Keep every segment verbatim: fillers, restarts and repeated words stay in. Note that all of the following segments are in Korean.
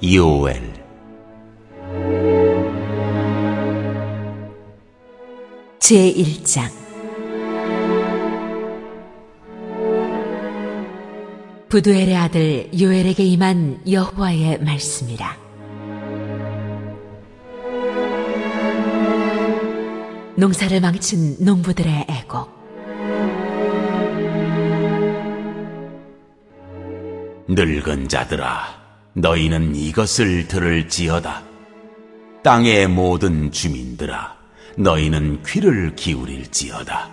요엘. 제일 장. 부두엘의 아들 요엘에게 임한 여호와의 말씀이라. 농사를 망친 농부들의 애곡. 늙은 자들아, 너희는 이것을 들을지어다. 땅의 모든 주민들아, 너희는 귀를 기울일지어다.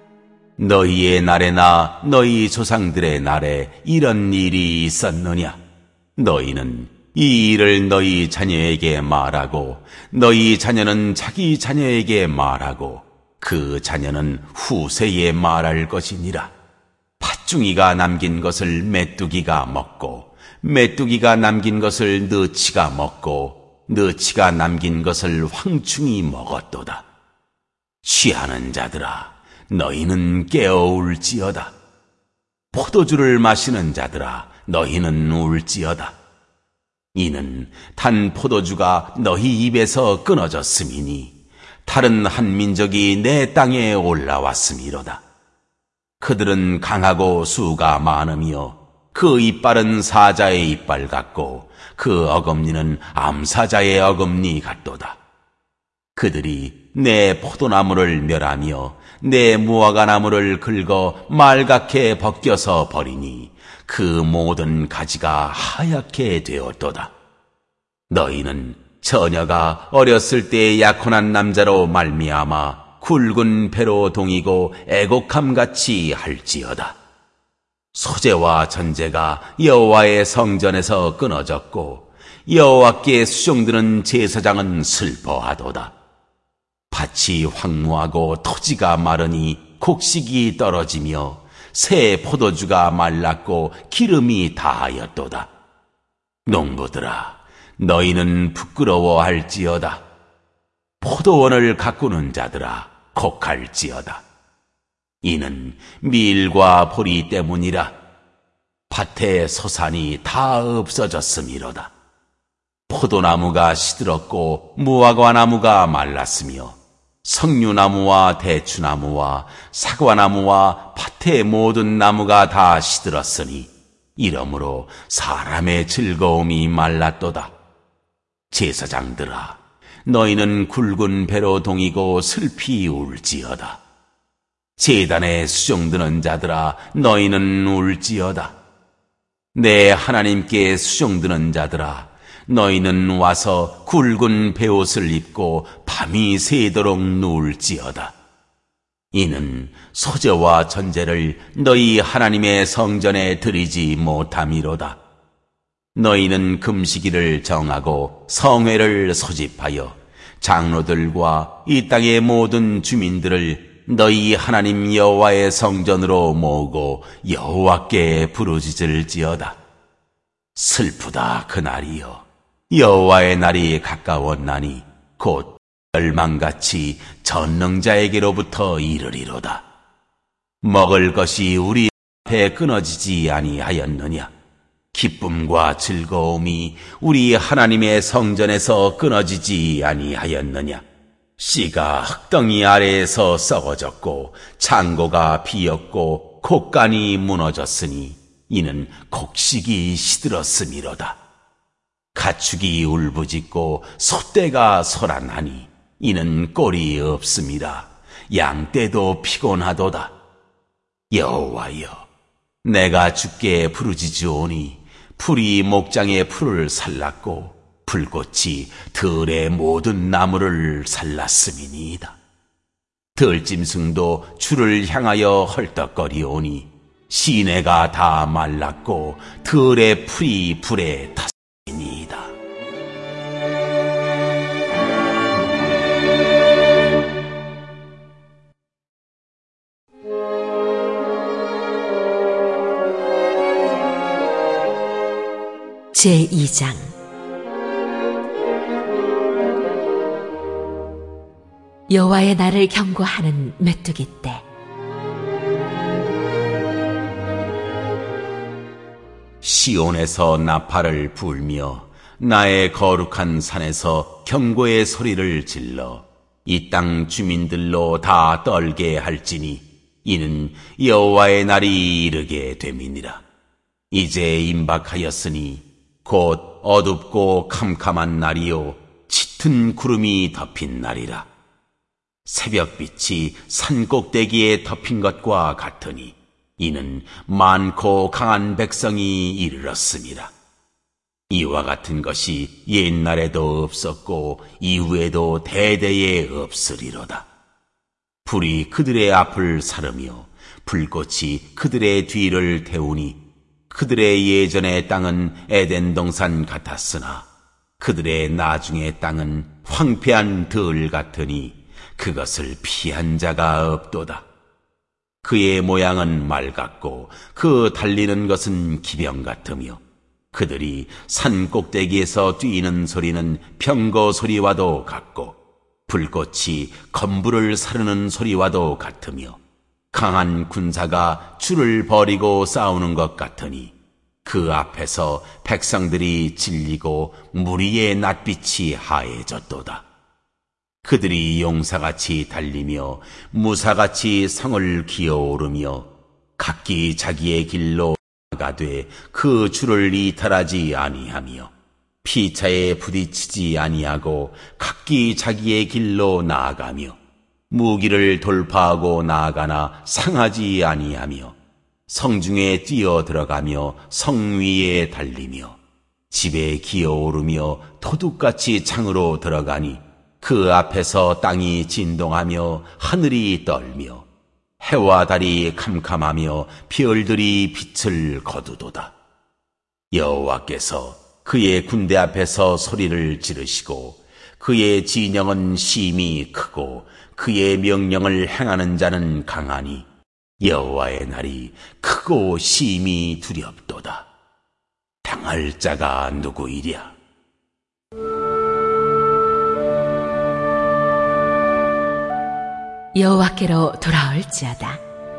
너희의 날에나 너희 조상들의 날에 이런 일이 있었느냐? 너희는 이 일을 너희 자녀에게 말하고, 너희 자녀는 자기 자녀에게 말하고, 그 자녀는 후세에 말할 것이니라. 팥중이가 남긴 것을 메뚜기가 먹고, 메뚜기가 남긴 것을 너치가 먹고, 너치가 남긴 것을 황충이 먹었도다. 취하는 자들아, 너희는 깨어울지어다. 포도주를 마시는 자들아, 너희는 울지어다. 이는 단 포도주가 너희 입에서 끊어졌음이니 다른 한 민족이 내 땅에 올라왔음이로다. 그들은 강하고 수가 많으며 그 이빨은 사자의 이빨 같고 그 어금니는 암사자의 어금니 같도다. 그들이 내 포도나무를 멸하며 내 무화과나무를 긁어 말갛게 벗겨서 버리니 그 모든 가지가 하얗게 되었도다. 너희는 처녀가 어렸을 때 약혼한 남자로 말미암아 굵은 배로 동이고 애곡함같이 할지어다. 소재와 전제가 여호와의 성전에서 끊어졌고 여호와께 수종드는 제사장은 슬퍼하도다. 밭이 황무하고 토지가 마르니 곡식이 떨어지며 새 포도주가 말랐고 기름이 다하였도다. 농부들아, 너희는 부끄러워할지어다. 포도원을 가꾸는 자들아, 곡할지어다. 이는 밀과 보리 때문이라. 밭의 소산이 다 없어졌음이로다. 포도나무가 시들었고 무화과나무가 말랐으며 석류나무와 대추나무와 사과나무와 밭의 모든 나무가 다 시들었으니 이러므로 사람의 즐거움이 말랐도다. 제사장들아, 너희는 굵은 배로 동이고 슬피 울지어다. 제단에 수종드는 자들아, 너희는 울지어다. 내 하나님께 수종드는 자들아, 너희는 와서 굵은 베옷을 입고 밤이 새도록 누울지어다. 이는 소재와 전제를 너희 하나님의 성전에 드리지 못함이로다. 너희는 금식일을 정하고 성회를 소집하여 장로들과 이 땅의 모든 주민들을 너희 하나님 여호와의 성전으로 모으고 여호와께 부르짖을지어다. 슬프다 그날이여. 여호와의 날이 가까웠나니 곧 멸망같이 전능자에게로부터 이르리로다. 먹을 것이 우리 앞에 끊어지지 아니하였느냐? 기쁨과 즐거움이 우리 하나님의 성전에서 끊어지지 아니하였느냐? 씨가 흙덩이 아래에서 썩어졌고 창고가 비었고 곡간이 무너졌으니 이는 곡식이 시들었음이로다. 가축이 울부짖고 소떼가 소란하니 이는 꼴이 없음이라. 양떼도 피곤하도다. 여호와여, 내가 주께 부르짖으오니 풀이 목장의 풀을 살랐고 불꽃이 들의 모든 나무를 살랐음이니이다. 들짐승도 주를 향하여 헐떡거리오니 시내가 다 말랐고 들의 풀이 불에 탔습니다. 제이 장. 여호와의 날을 경고하는 메뚜기 때. 시온에서 나팔을 불며 나의 거룩한 산에서 경고의 소리를 질러 이 땅 주민들로 다 떨게 할지니 이는 여호와의 날이 이르게 됨이니라. 이제 임박하였으니 곧 어둡고 캄캄한 날이요 짙은 구름이 덮인 날이라. 새벽빛이 산 꼭대기에 덮인 것과 같으니 이는 많고 강한 백성이 이르렀음이라. 이와 같은 것이 옛날에도 없었고 이후에도 대대에 없으리로다. 불이 그들의 앞을 사르며 불꽃이 그들의 뒤를 태우니 그들의 예전의 땅은 에덴 동산 같았으나 그들의 나중의 땅은 황폐한 들 같으니 그것을 피한 자가 없도다. 그의 모양은 말 같고 그 달리는 것은 기병 같으며 그들이 산 꼭대기에서 뛰는 소리는 병거 소리와도 같고 불꽃이 건불을 사르는 소리와도 같으며 강한 군사가 줄을 버리고 싸우는 것 같으니 그 앞에서 백성들이 질리고 무리의 낯빛이 하얘졌도다. 그들이 용사같이 달리며 무사같이 성을 기어오르며 각기 자기의 길로 가되 그 줄을 이탈하지 아니하며 피차에 부딪히지 아니하고 각기 자기의 길로 나아가며 무기를 돌파하고 나아가나 상하지 아니하며 성중에 뛰어 들어가며 성 위에 달리며 집에 기어오르며 도둑같이 창으로 들어가니 그 앞에서 땅이 진동하며 하늘이 떨며 해와 달이 캄캄하며 별들이 빛을 거두도다. 여호와께서 그의 군대 앞에서 소리를 지르시고 그의 진영은 심히 크고 그의 명령을 행하는 자는 강하니 여호와의 날이 크고 심히 두렵도다. 당할 자가 누구이랴? 여호와께로 돌아올지어다.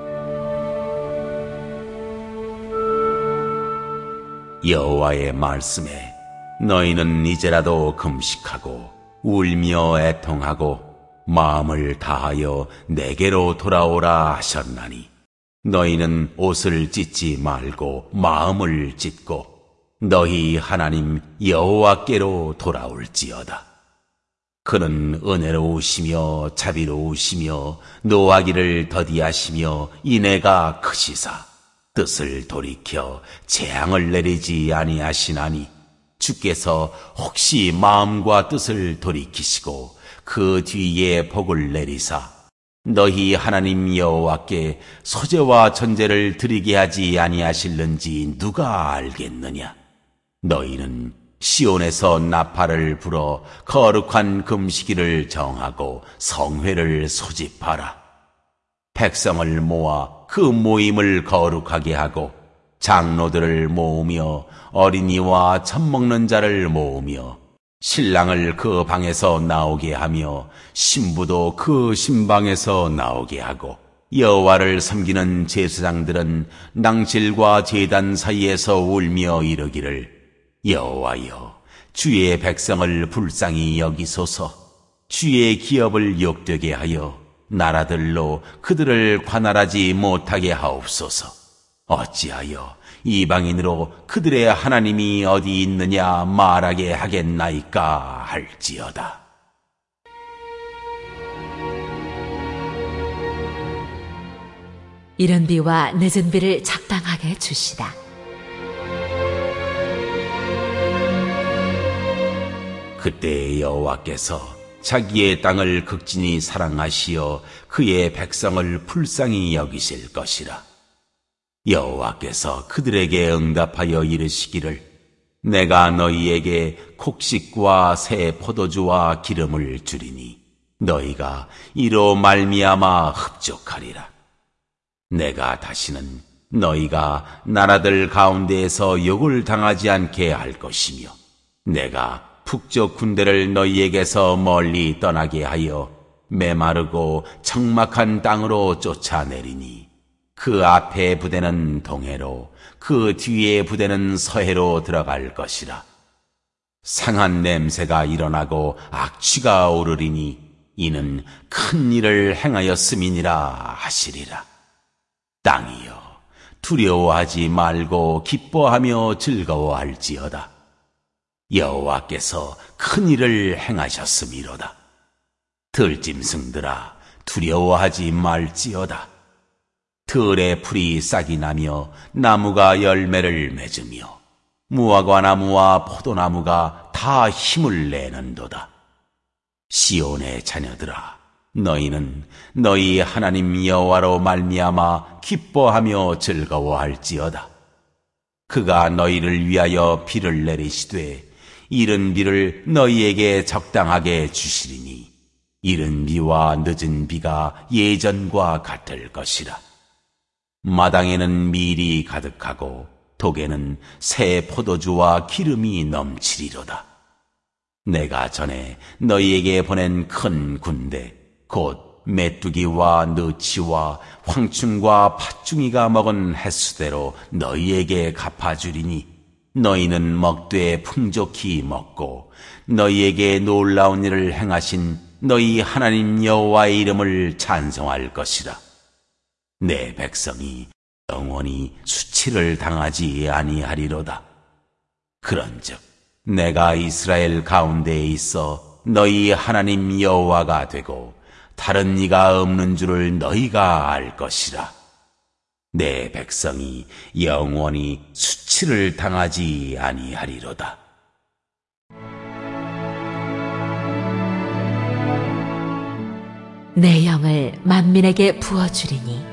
여호와의 말씀에 너희는 이제라도 금식하고 울며 애통하고 마음을 다하여 내게로 돌아오라 하셨나니 너희는 옷을 찢지 말고 마음을 찢고 너희 하나님 여호와께로 돌아올지어다. 그는 은혜로우시며 자비로우시며 노하기를 더디하시며 인애가 크시사 뜻을 돌이켜 재앙을 내리지 아니하시나니 주께서 혹시 마음과 뜻을 돌이키시고 그 뒤에 복을 내리사 너희 하나님 여호와께 소제와 전제를 드리게 하지 아니하실는지 누가 알겠느냐? 너희는 시온에서 나팔을 불어 거룩한 금식일을 정하고 성회를 소집하라. 백성을 모아 그 모임을 거룩하게 하고 장로들을 모으며 어린이와 젖먹는 자를 모으며 신랑을 그 방에서 나오게 하며 신부도 그 신방에서 나오게 하고 여호와를 섬기는 제사장들은 낭실과 제단 사이에서 울며 이르기를 여호와여 주의 백성을 불쌍히 여기소서. 주의 기업을 욕되게 하여 나라들로 그들을 관할하지 못하게 하옵소서. 어찌하여 이방인으로 그들의 하나님이 어디 있느냐 말하게 하겠나이까 할지어다. 이른 비와 늦은 비를 적당하게 주시다. 그때 여호와께서 자기의 땅을 극진히 사랑하시어 그의 백성을 불쌍히 여기실 것이라. 여호와께서 그들에게 응답하여 이르시기를 내가 너희에게 곡식과 새 포도주와 기름을 주리니 너희가 이로 말미암아 흡족하리라. 내가 다시는 너희가 나라들 가운데에서 욕을 당하지 않게 할 것이며 내가 북쪽 군대를 너희에게서 멀리 떠나게 하여 메마르고 적막한 땅으로 쫓아내리니 그 앞에 부대는 동해로 그 뒤에 부대는 서해로 들어갈 것이라. 상한 냄새가 일어나고 악취가 오르리니 이는 큰 일을 행하였음이니라 하시리라. 땅이여, 두려워하지 말고 기뻐하며 즐거워할지어다. 여호와께서 큰 일을 행하셨음이로다. 들짐승들아, 두려워하지 말지어다. 들의 풀이 싹이 나며 나무가 열매를 맺으며 무화과 나무와 포도나무가 다 힘을 내는도다. 시온의 자녀들아, 너희는 너희 하나님 여호와로 말미암아 기뻐하며 즐거워할지어다. 그가 너희를 위하여 비를 내리시되 이른 비를 너희에게 적당하게 주시리니 이른 비와 늦은 비가 예전과 같을 것이라. 마당에는 밀이 가득하고 독에는 새 포도주와 기름이 넘치리로다. 내가 전에 너희에게 보낸 큰 군대 곧 메뚜기와 너치와 황충과 팥중이가 먹은 횟수대로 너희에게 갚아주리니 너희는 먹되 풍족히 먹고 너희에게 놀라운 일을 행하신 너희 하나님 여호와의 이름을 찬송할 것이라. 내 백성이 영원히 수치를 당하지 아니하리로다. 그런즉 내가 이스라엘 가운데에 있어 너희 하나님 여호와가 되고 다른 이가 없는 줄을 너희가 알 것이라. 내 백성이 영원히 수치를 당하지 아니하리로다. 내 영을 만민에게 부어주리니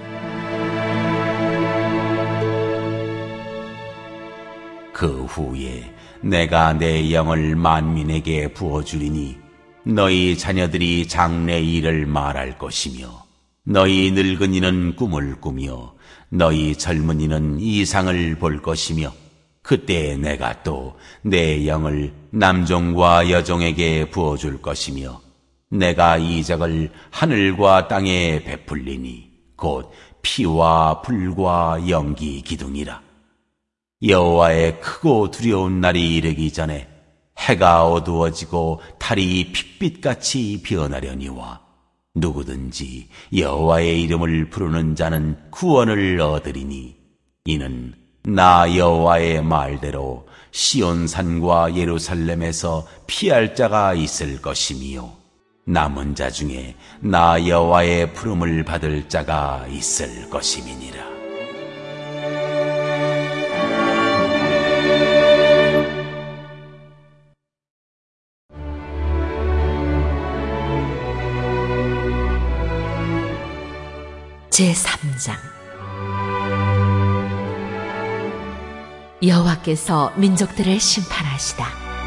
그 후에 내가 내 영을 만민에게 부어주리니 너희 자녀들이 장래 일을 말할 것이며 너희 늙은이는 꿈을 꾸며 너희 젊은이는 이상을 볼 것이며 그때 내가 또 내 영을 남종과 여종에게 부어줄 것이며 내가 이적을 하늘과 땅에 베풀리니 곧 피와 불과 연기 기둥이라. 여호와의 크고 두려운 날이 이르기 전에 해가 어두워지고 달이 핏빛같이 변하려니와 누구든지 여호와의 이름을 부르는 자는 구원을 얻으리니 이는 나 여호와의 말대로 시온산과 예루살렘에서 피할 자가 있을 것이미요 남은 자 중에 나 여호와의 부름을 받을 자가 있을 것임이니라. 제삼 장 여호와께서 민족들을 심판하시다.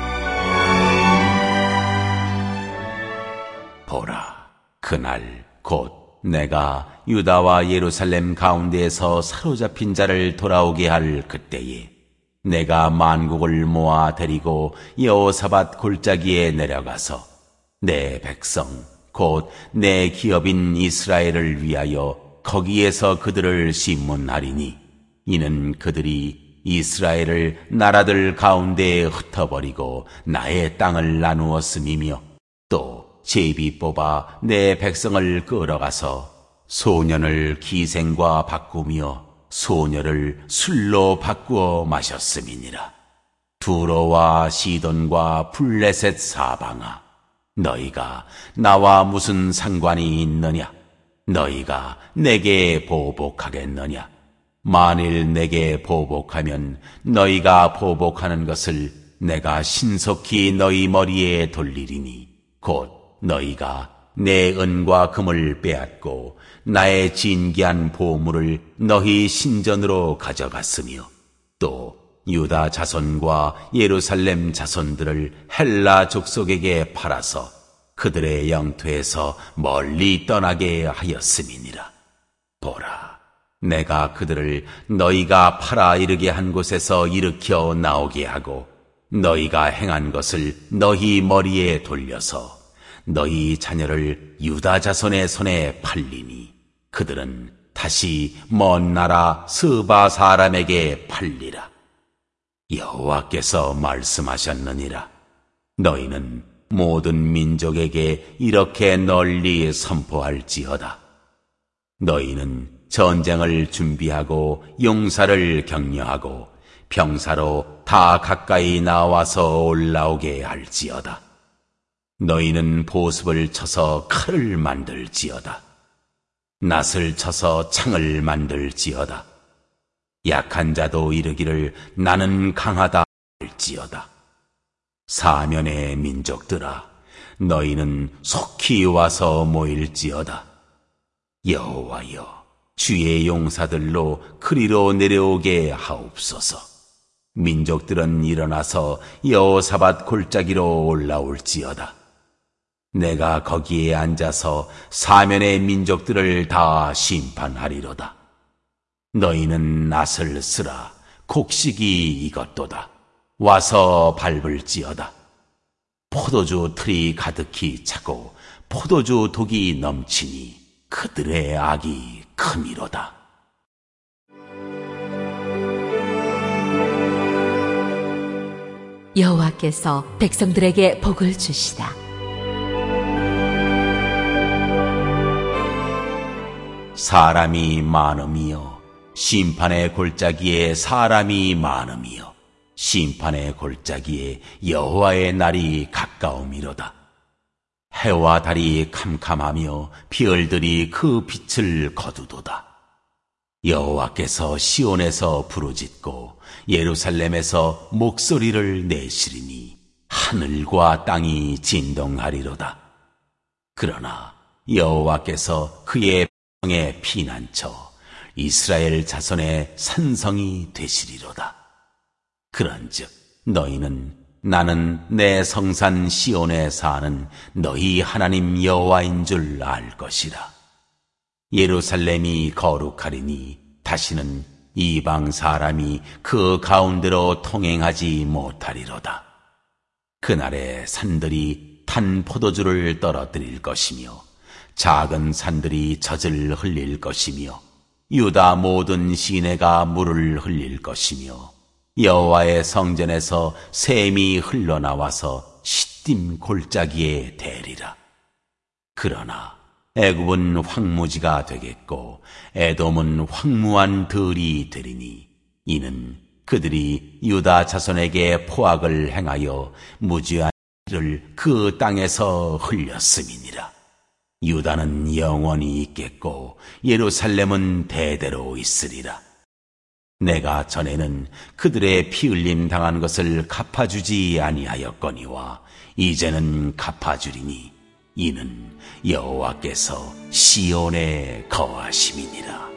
보라, 그날 곧 내가 유다와 예루살렘 가운데에서 사로잡힌 자를 돌아오게 할 그때에 내가 만국을 모아 데리고 여호사밧 골짜기에 내려가서 내 백성 곧 내 기업인 이스라엘을 위하여 거기에서 그들을 심문하리니 이는 그들이 이스라엘을 나라들 가운데에 흩어버리고 나의 땅을 나누었음이며 또 제비 뽑아 내 백성을 끌어가서 소년을 기생과 바꾸며 소녀를 술로 바꾸어 마셨음이니라. 두로와 시돈과 블레셋 사방아, 너희가 나와 무슨 상관이 있느냐? 너희가 내게 보복하겠느냐? 만일 내게 보복하면 너희가 보복하는 것을 내가 신속히 너희 머리에 돌리리니 곧 너희가 내 은과 금을 빼앗고 나의 진귀한 보물을 너희 신전으로 가져갔으며 또 유다 자손과 예루살렘 자손들을 헬라 족속에게 팔아서 그들의 영토에서 멀리 떠나게 하였음이니라. 보라, 내가 그들을 너희가 팔아 이르게 한 곳에서 일으켜 나오게 하고 너희가 행한 것을 너희 머리에 돌려서 너희 자녀를 유다 자손의 손에 팔리니 그들은 다시 먼 나라 스바 사람에게 팔리라. 여호와께서 말씀하셨느니라. 너희는 모든 민족에게 이렇게 널리 선포할지어다. 너희는 전쟁을 준비하고 용사를 격려하고 병사로 다 가까이 나와서 올라오게 할지어다. 너희는 보습을 쳐서 칼을 만들지어다. 낫을 쳐서 창을 만들지어다. 약한 자도 이르기를 나는 강하다 할지어다. 사면의 민족들아, 너희는 속히 와서 모일지어다. 여호와여, 주의 용사들로 그리로 내려오게 하옵소서. 민족들은 일어나서 여호사밧 골짜기로 올라올지어다. 내가 거기에 앉아서 사면의 민족들을 다 심판하리로다. 너희는 낫을 쓰라. 곡식이 익었도다. 와서 밟을지어다. 포도주 틀이 가득히 차고 포도주 독이 넘치니 그들의 악이 크미로다. 여호와께서 백성들에게 복을 주시다. 사람이 많음이여, 심판의 골짜기에 사람이 많음이여, 심판의 골짜기에 여호와의 날이 가까움이로다. 해와 달이 캄캄하며 별들이 그 빛을 거두도다. 여호와께서 시온에서 부르짖고 예루살렘에서 목소리를 내시리니 하늘과 땅이 진동하리로다. 그러나 여호와께서 그의 백성의 피난처 이스라엘 자손의 산성이 되시리로다. 그런즉 너희는 나는 내 성산 시온에 사는 너희 하나님 여호와인 줄 알 것이라. 예루살렘이 거룩하리니 다시는 이방 사람이 그 가운데로 통행하지 못하리로다. 그날에 산들이 탄 포도주를 떨어뜨릴 것이며 작은 산들이 젖을 흘릴 것이며 유다 모든 시내가 물을 흘릴 것이며 여호와의 성전에서 샘이 흘러나와서 시딤 골짜기에 대리라. 그러나 애굽은 황무지가 되겠고 에돔은 황무한 들이 되리니 이는 그들이 유다 자손에게 포악을 행하여 무죄한 피를 그 땅에서 흘렸음이니라. 유다는 영원히 있겠고 예루살렘은 대대로 있으리라. 내가 전에는 그들의 피 흘림 당한 것을 갚아주지 아니하였거니와 이제는 갚아주리니 이는 여호와께서 시온에 거하심이니라.